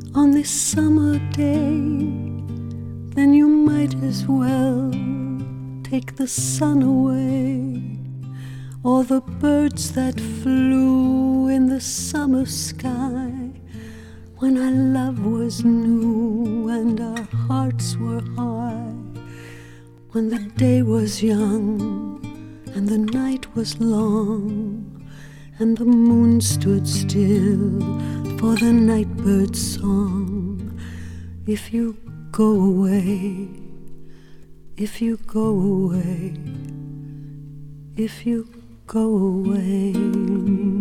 on this summer day, then you might as well take the sun away, or the birds that flew in the summer sky, when our love was new and our hearts were high, when the day was young and the night was long, and the moon stood still for the nightbird's song. If you go away, if you go away, if you go away.